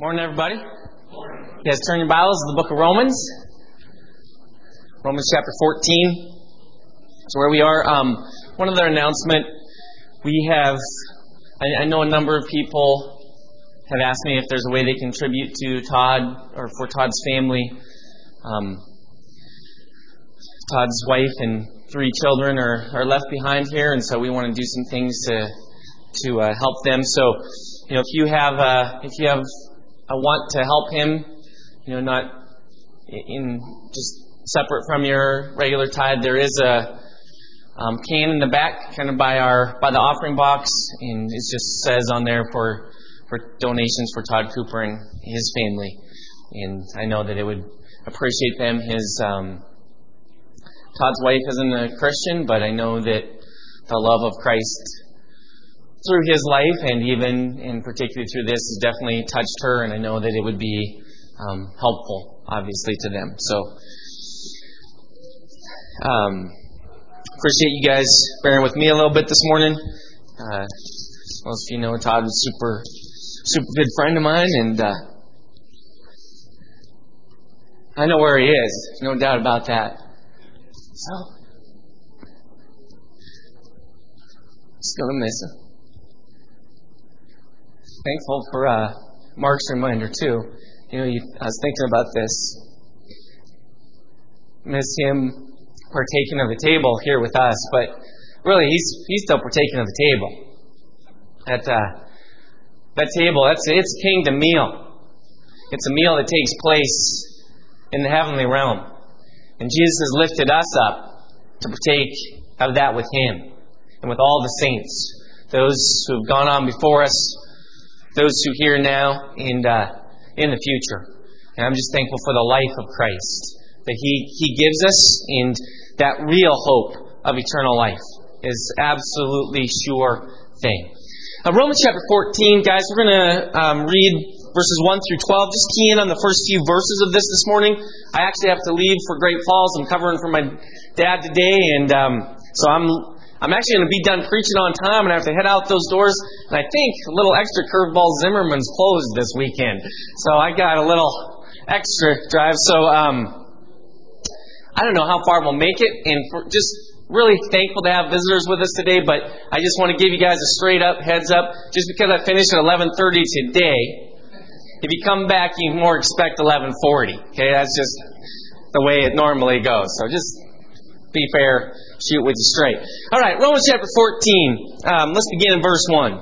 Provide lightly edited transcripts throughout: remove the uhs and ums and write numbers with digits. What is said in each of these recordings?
Morning, everybody. You guys turn your Bibles to the book of Romans. Romans chapter 14 is where we are. One other announcement. I know a number of people have asked me if there's a way they contribute to Todd or for Todd's family. Todd's wife and 3 children are left behind here, and so we want to do some things to help them. So, if you have a want to help him, not in just separate from your regular tithe, there is a can in the back, kind of by the offering box, and it just says on there for donations for Todd Cooper and his family. And I know that it would appreciate them. Todd's wife isn't a Christian, but I know that the love of Christ through his life, and even in particularly through this, has definitely touched her, and I know that it would be helpful, obviously, to them. So, appreciate you guys bearing with me a little bit this morning. Most of you know Todd was super good friend of mine, and I know where he is. There's no doubt about that. So, just gonna miss him. Thankful for Mark's reminder too. I was thinking about this. Miss him partaking of the table here with us, but really he's still partaking of the table. That table, it's a kingdom meal. It's a meal that takes place in the heavenly realm, and Jesus has lifted us up to partake of that with Him and with all the saints, those who have gone on before us, those who hear now and in the future. And I'm just thankful for the life of Christ that He gives us, and that real hope of eternal life is absolutely sure thing. Romans chapter 14, guys, we're going to read verses 1 through 12. Just key in on the first few verses of this morning. I actually have to leave for Great Falls. I'm covering for my dad today, and so I'm actually going to be done preaching on time, and I have to head out those doors. And I think a little extra curveball Zimmerman's closed this weekend, so I got a little extra drive. So I don't know how far we'll make it, and just really thankful to have visitors with us today. But I just want to give you guys a straight up heads up. Just because I finished at 11:30 today, if you come back, you more expect 11:40. Okay, that's just the way it normally goes. So just be fair. Shoot with you straight. All right, Romans chapter 14. Let's begin in verse 1.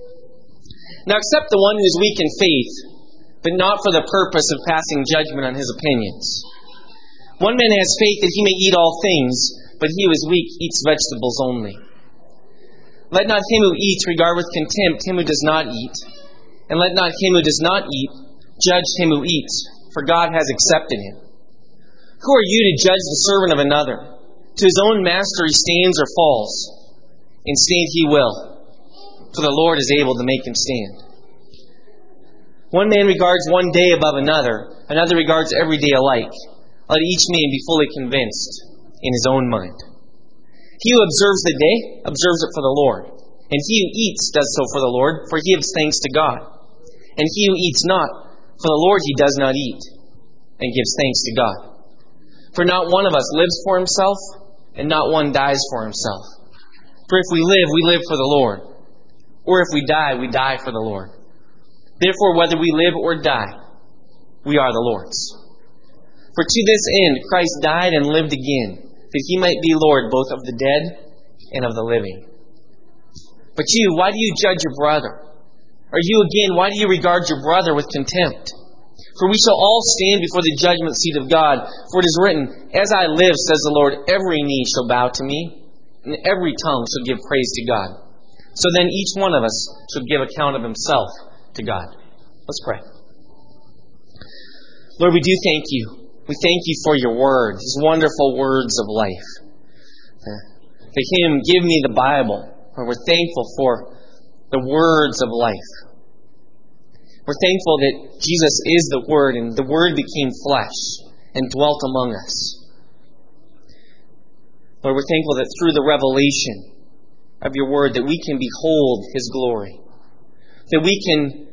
Now accept the one who is weak in faith, but not for the purpose of passing judgment on his opinions. One man has faith that he may eat all things, but he who is weak eats vegetables only. Let not him who eats regard with contempt him who does not eat, and let not him who does not eat judge him who eats, for God has accepted him. Who are you to judge the servant of another? To his own master he stands or falls, and stand he will, for the Lord is able to make him stand. One man regards one day above another regards every day alike. Let each man be fully convinced in his own mind. He who observes the day observes it for the Lord, and he who eats does so for the Lord, for he gives thanks to God. And he who eats not, for the Lord he does not eat, and gives thanks to God. For not one of us lives for himself, and not one dies for himself. For if we live for the Lord. Or if we die for the Lord. Therefore, whether we live or die, we are the Lord's. For to this end Christ died and lived again, that he might be Lord both of the dead and of the living. But you, why do you judge your brother? Or you again, why do you regard your brother with contempt? For we shall all stand before the judgment seat of God. For it is written, As I live, says the Lord, every knee shall bow to me, and every tongue shall give praise to God. So then each one of us shall give account of himself to God. Let's pray. Lord, we do thank you. We thank you for your word, these wonderful words of life. The hymn, Give Me the Bible, where we're thankful for the words of life. We're thankful that Jesus is the Word, and the Word became flesh and dwelt among us. Lord, we're thankful that through the revelation of your Word that we can behold His glory, that we can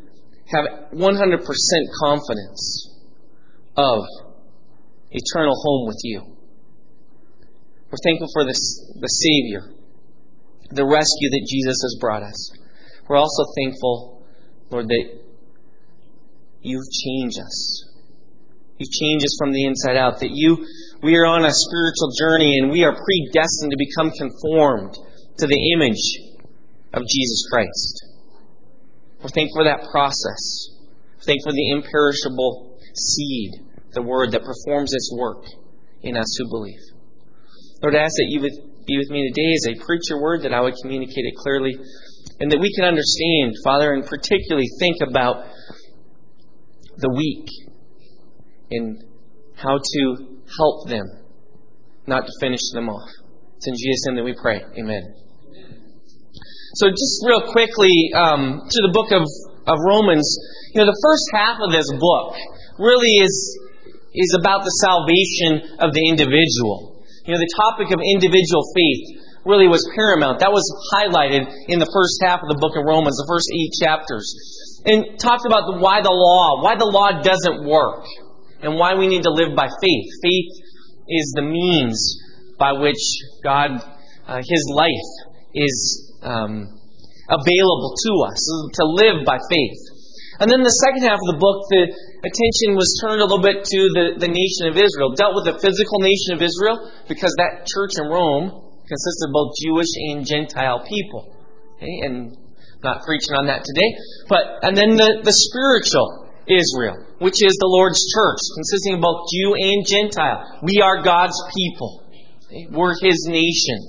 have 100% confidence of eternal home with you. We're thankful for the Savior, the rescue that Jesus has brought us. We're also thankful, Lord, that you've changed us. You've changed us from the inside out. That we are on a spiritual journey and we are predestined to become conformed to the image of Jesus Christ. We're thankful for that process. We're thankful for the imperishable seed, the Word that performs its work in us who believe. Lord, I ask that you would be with me today as I preach your Word, that I would communicate it clearly, and that we can understand, Father, and particularly think about the weak and how to help them, not to finish them off. It's in Jesus' name that we pray. Amen. So just real quickly to the book of Romans, the first half of this book really is about the salvation of the individual. The topic of individual faith really was paramount. That was highlighted in the first half of the book of Romans, the first 8 chapters. And talked about why the law doesn't work, and why we need to live by faith. Faith is the means by which God, His life is available to us, to live by faith. And then the second half of the book, the attention was turned a little bit to the nation of Israel. Dealt with the physical nation of Israel, because that church in Rome consisted of both Jewish and Gentile people. Okay? And not preaching on that today. And then the spiritual Israel, which is the Lord's church, consisting of both Jew and Gentile. We are God's people. Okay? We're His nation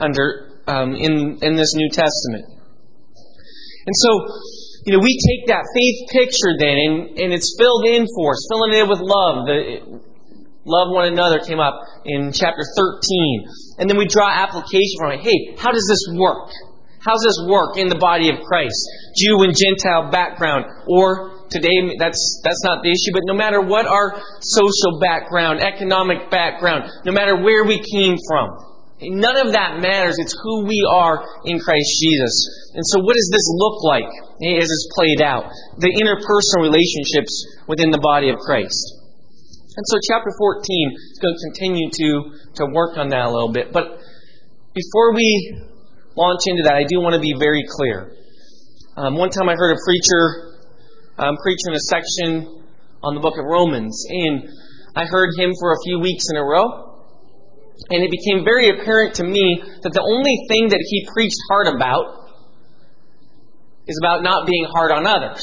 in this New Testament. And so, we take that faith picture then, and it's filled in for us, filling it in with love. Love one another came up in chapter 13. And then we draw application from it. Hey, how does this work? How does this work in the body of Christ? Jew and Gentile background. Or today, that's not the issue, but no matter what our social background, economic background, no matter where we came from, none of that matters. It's who we are in Christ Jesus. And so what does this look like as it's played out? The interpersonal relationships within the body of Christ. And so chapter 14 is going to continue to work on that a little bit. But before we launch into that, I do want to be very clear. One time I heard a preacher preaching a section on the book of Romans, and I heard him for a few weeks in a row. And it became very apparent to me that the only thing that he preached hard about is about not being hard on others.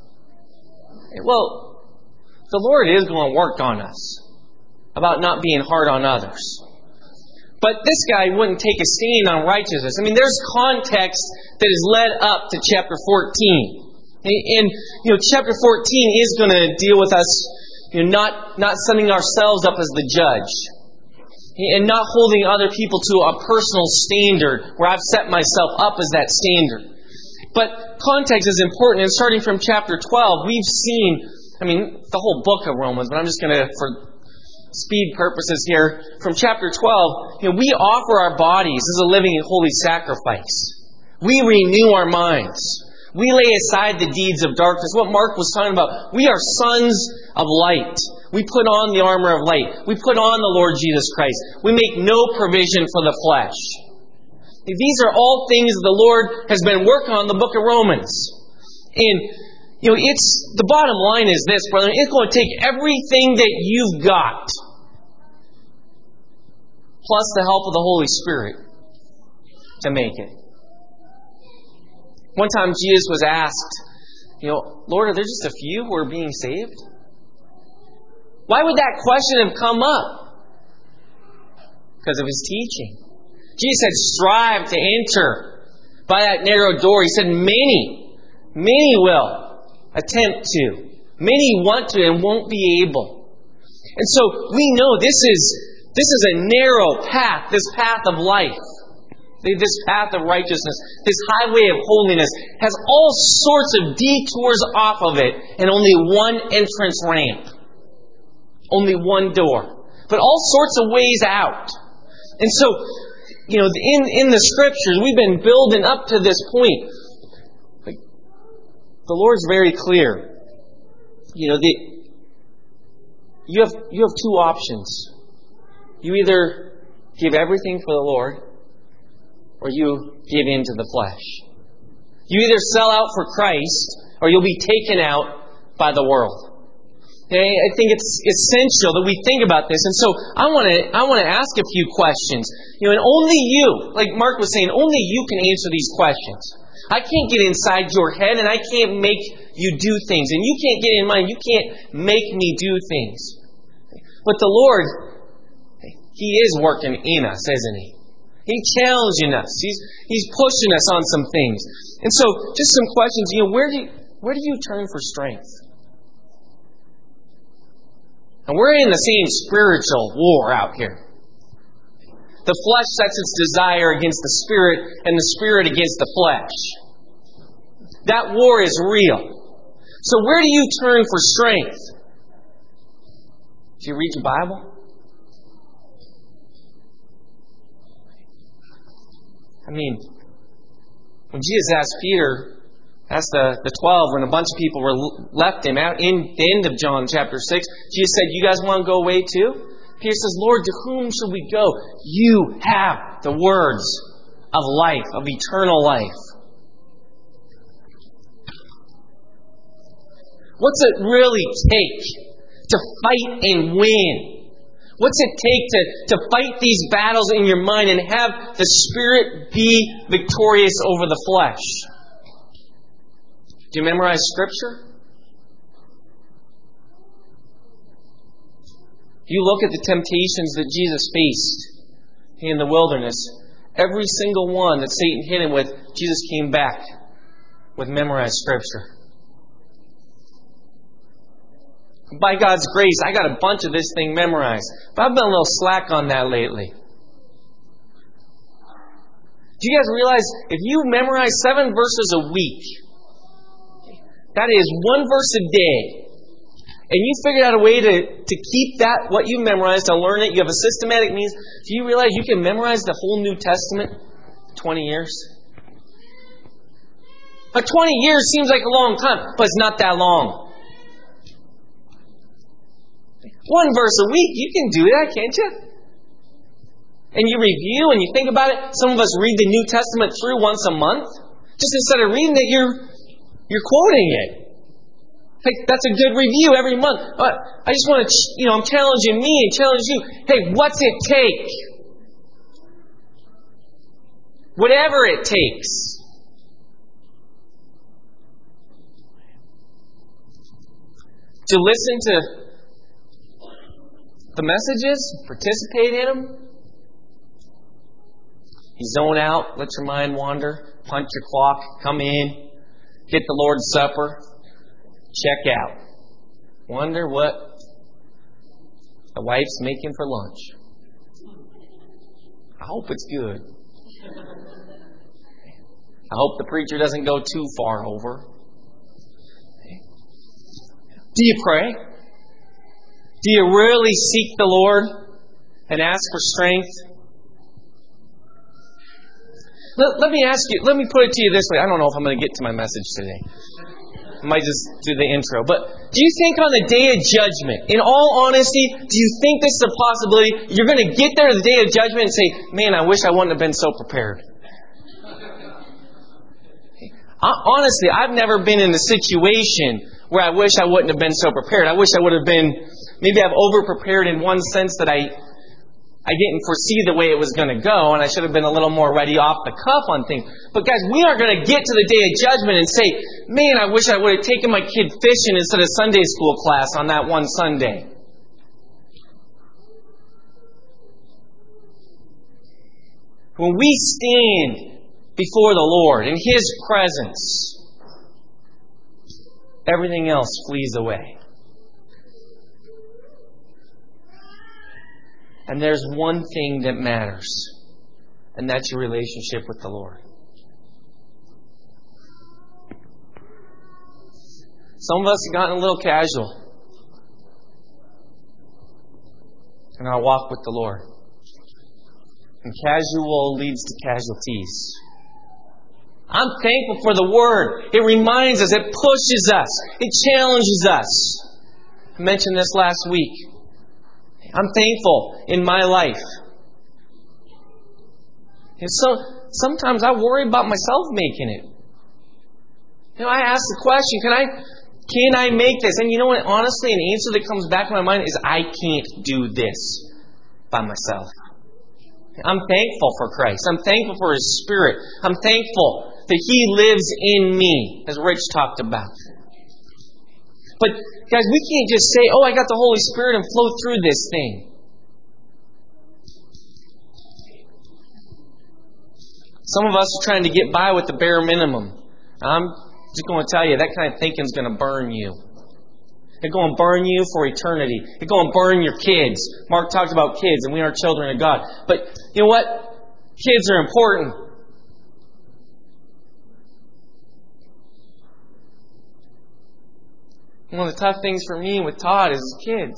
Well, the Lord is going to work on us about not being hard on others. But this guy wouldn't take a stand on righteousness. There's context that has led up to chapter 14. And chapter 14 is going to deal with us, not setting ourselves up as the judge. And not holding other people to a personal standard where I've set myself up as that standard. But context is important. And starting from chapter 12, we've seen, the whole book of Romans, but I'm just going to, for speed purposes here, from chapter 12, we offer our bodies as a living and holy sacrifice. We renew our minds. We lay aside the deeds of darkness. What Mark was talking about, we are sons of light. We put on the armor of light. We put on the Lord Jesus Christ. We make no provision for the flesh. These are all things the Lord has been working on in the book of Romans. And, the bottom line is this, brother. It's going to take everything that you've got, plus the help of the Holy Spirit, to make it. One time Jesus was asked, Lord, are there just a few who are being saved? Why would that question have come up? Because of His teaching. Jesus said, strive to enter by that narrow door. He said, many will attempt to. Many want to and won't be able. And so we know this is a narrow path, this path of life. This path of righteousness, this highway of holiness, has all sorts of detours off of it and only one entrance ramp. Only one door. But all sorts of ways out. And so, in the Scriptures, we've been building up to this point. the Lord's very clear. You have two options. You either give everything for the Lord, or you give in to the flesh. You either sell out for Christ, or you'll be taken out by the world. Okay? I think it's essential that we think about this. And so I want to ask a few questions. And only you, like Mark was saying, only you can answer these questions. I can't get inside your head, and I can't make you do things. And you can't get in mine. You can't make me do things. But the Lord, He is working in us, isn't He? He's challenging us. He's pushing us on some things. And so, just some questions. Where do you turn for strength? And we're in the same spiritual war out here. The flesh sets its desire against the Spirit, and the Spirit against the flesh. That war is real. So where do you turn for strength? Do you read your Bible? When Jesus asked the 12, when a bunch of people left Him out in the end of John chapter 6, Jesus said, "You guys want to go away too?" Peter says, "Lord, to whom shall we go? You have the words of life, of eternal life." What's it really take to fight and win? What's it take to fight these battles in your mind and have the Spirit be victorious over the flesh? Do you memorize Scripture? You look at the temptations that Jesus faced in the wilderness. Every single one that Satan hit Him with, Jesus came back with memorized Scripture. By God's grace, I got a bunch of this thing memorized. But I've been a little slack on that lately. Do you guys realize if you memorize 7 verses a week, that is 1 verse a day, and you figured out a way to keep that, what you memorized, to learn it, you have a systematic means, do you realize you can memorize the whole New Testament in 20 years? But 20 years seems like a long time, but it's not that long. 1 verse a week, you can do that, can't you? And you review and you think about it. Some of us read the New Testament through once a month. Just instead of reading it, you're quoting it. Hey, that's a good review every month. But I just want to, I'm challenging me and challenge you. Hey, what's it take? Whatever it takes. To listen to the messages, participate in them. You zone out, let your mind wander, punch your clock, come in, get the Lord's Supper, check out. Wonder what the wife's making for lunch. I hope it's good. I hope the preacher doesn't go too far over. Do you pray? Do you really seek the Lord and ask for strength? Let me put it to you this way. I don't know if I'm going to get to my message today. I might just do the intro. But do you think on the day of judgment, in all honesty, do you think this is a possibility? You're going to get there to the day of judgment and say, "Man, I wish I wouldn't have been so prepared." Honestly, I've never been in a situation where I wish I wouldn't have been so prepared. I wish I would have been, maybe I've over-prepared in one sense that I didn't foresee the way it was going to go, and I should have been a little more ready off the cuff on things. But guys, we aren't going to get to the day of judgment and say, "Man, I wish I would have taken my kid fishing instead of Sunday school class on that one Sunday." When we stand before the Lord in His presence, everything else flees away. And there's one thing that matters, and that's your relationship with the Lord. Some of us have gotten a little casual in our walk with the Lord. And casual leads to casualties. I'm thankful for the Word. It reminds us, it pushes us, it challenges us. I mentioned this last week. I'm thankful in my life. And so sometimes I worry about myself making it. I ask the question, can I make this? And you know what? Honestly, an answer that comes back to my mind is I can't do this by myself. I'm thankful for Christ. I'm thankful for His Spirit. I'm thankful that He lives in me, as Rich talked about. But guys, we can't just say, oh, I got the Holy Spirit and flow through this thing. Some of us are trying to get by with the bare minimum. I'm just going to tell you, that kind of thinking is going to burn you. It's going to burn you for eternity. It's going to burn your kids. Mark talked about kids, and we are children of God. But you know what? Kids are important. One of the tough things for me with Todd is kids.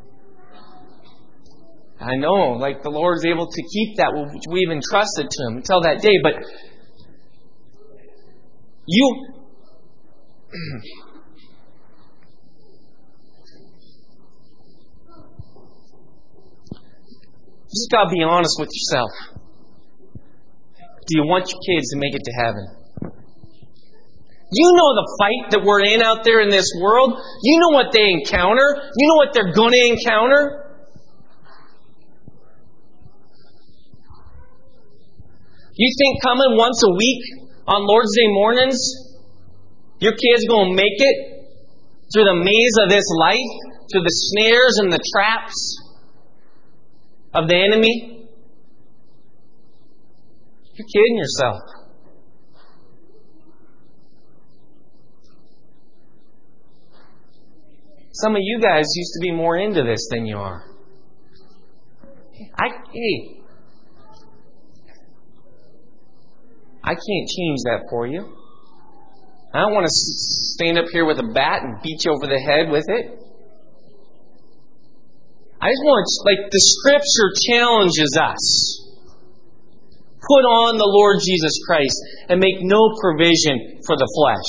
I know, the Lord's able to keep that which we've entrusted to Him until that day. But you just got to be honest with yourself. Do you want your kids to make it to heaven? You know the fight that we're in out there in this world. You know what they encounter. You know what they're going to encounter. You think coming once a week on Lord's Day mornings, your kids going to make it through the maze of this life, through the snares and the traps of the enemy? You're kidding yourself. Some of you guys used to be more into this than you are. I can't change that for you. I don't want to stand up here with a bat and beat you over the head with it. I just want the Scripture challenges us. Put on the Lord Jesus Christ and make no provision for the flesh.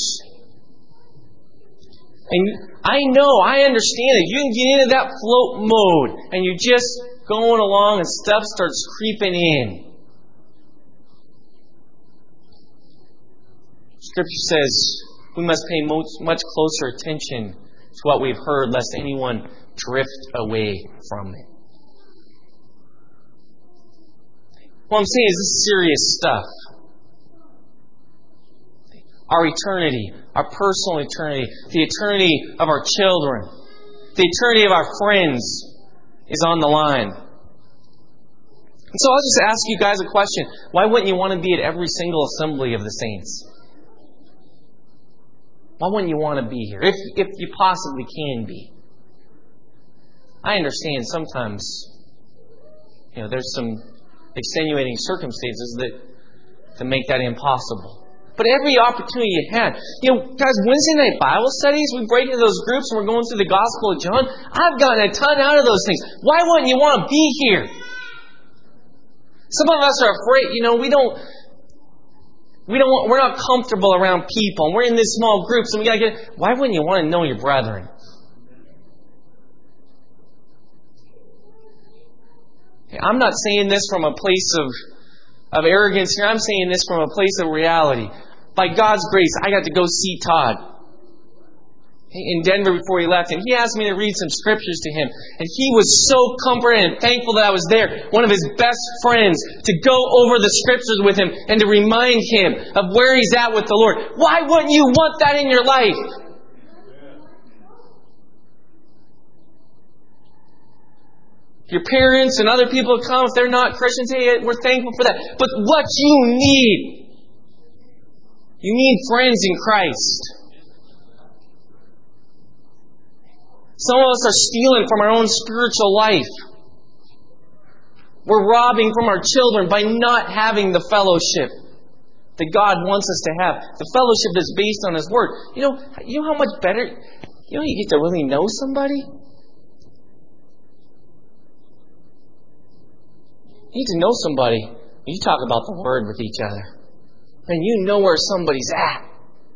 And I understand it. You can get into that float mode and you're just going along and stuff starts creeping in. Scripture says we must pay much closer attention to what we've heard, lest anyone drift away from it. What I'm saying is this is serious stuff. Our eternity, our personal eternity, the eternity of our children, the eternity of our friends is on the line. And so I'll just ask you guys a question. Why wouldn't you want to be at every single assembly of the saints? Why wouldn't you want to be here? If you possibly can be. I understand sometimes, there's some extenuating circumstances that make that impossible. But every opportunity you had. Guys, Wednesday night Bible studies, we break into those groups and we're going through the Gospel of John. I've gotten a ton out of those things. Why wouldn't you want to be here? Some of us are afraid, we're not comfortable around people. We're in these small groups and we gotta get. Why wouldn't you want to know your brethren? I'm not saying this from a place of arrogance here. I'm saying this from a place of reality. By God's grace, I got to go see Todd in Denver before he left, and he asked me to read some scriptures to him. And he was so comforted and thankful that I was there, one of his best friends, to go over the scriptures with him and to remind him of where he's at with the Lord. Why wouldn't you want that in your life? Your parents and other people come, if they're not Christians, hey, we're thankful for that. But what you need friends in Christ. Some of us are stealing from our own spiritual life. We're robbing from our children by not having the fellowship that God wants us to have. The fellowship that's based on His Word. You know how much better, you get to really know somebody? You need to know somebody. You talk about the Word with each other. And you know where somebody's at.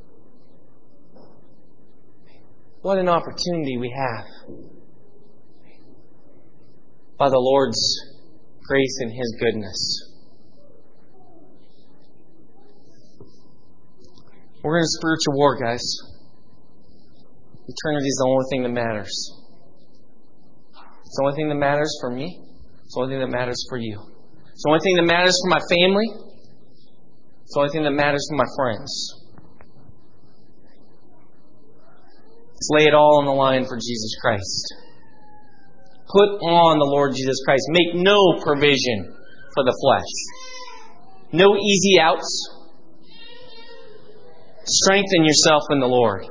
What an opportunity we have. By the Lord's grace and His goodness. We're in a spiritual war, guys. Eternity is the only thing that matters. It's the only thing that matters for me. It's the only thing that matters for you. It's the only thing that matters for my family. It's the only thing that matters for my friends. Let's lay it all on the line for Jesus Christ. Put on the Lord Jesus Christ. Make no provision for the flesh. No easy outs. Strengthen yourself in the Lord.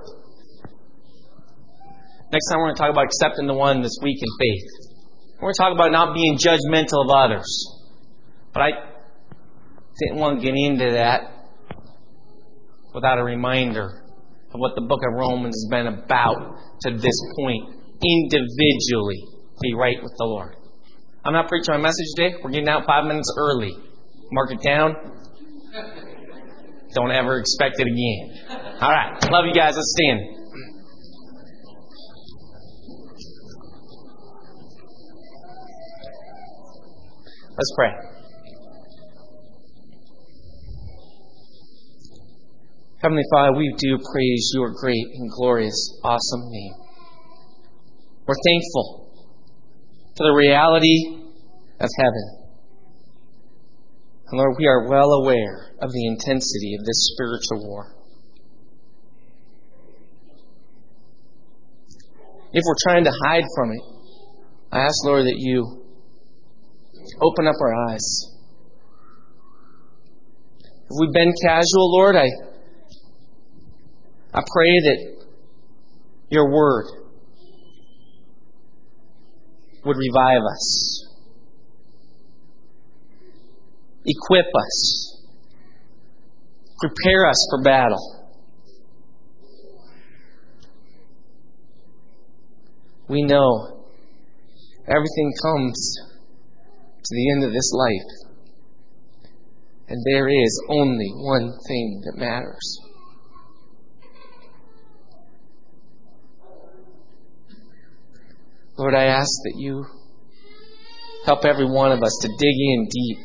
Next time we're going to talk about accepting the one that's weak in faith. We're going to talk about not being judgmental of others. But I didn't want to get into that without a reminder of what the book of Romans has been about to this point. Individually, be right with the Lord. I'm not preaching my message today. We're getting out 5 minutes early. Mark it down. Don't ever expect it again. All right. Love you guys. Let's stand. Let's pray. Heavenly Father, we do praise your great and glorious, awesome name. We're thankful for the reality of heaven. And Lord, we are well aware of the intensity of this spiritual war. If we're trying to hide from it, I ask, Lord, that you open up our eyes. If we've been casual, Lord, I pray that your word would revive us. Equip us. Prepare us for battle. We know everything comes to the end of this life. And there is only one thing that matters. Lord, I ask that you help every one of us to dig in deep,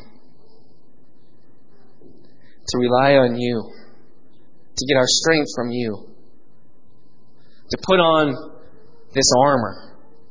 to rely on you, to get our strength from you, to put on this armor,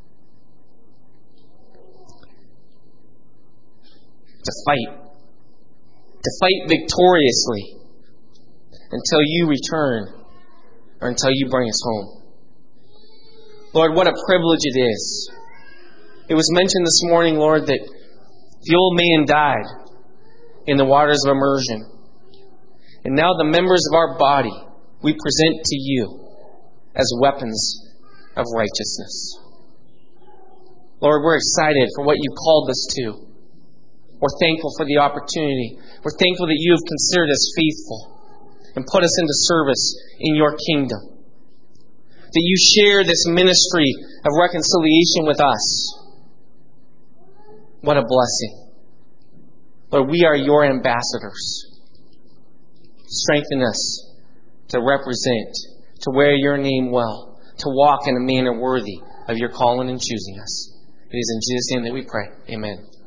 to fight victoriously until you return or until you bring us home. Lord, what a privilege it is. It was mentioned this morning, Lord, that the old man died in the waters of immersion. And now the members of our body we present to you as weapons of righteousness. Lord, we're excited for what you've called us to. We're thankful for the opportunity. We're thankful that you have considered us faithful and put us into service in your kingdom. That you share this ministry of reconciliation with us. What a blessing. Lord, we are your ambassadors. Strengthen us to represent, to wear your name well, to walk in a manner worthy of your calling and choosing us. It is in Jesus' name that we pray. Amen.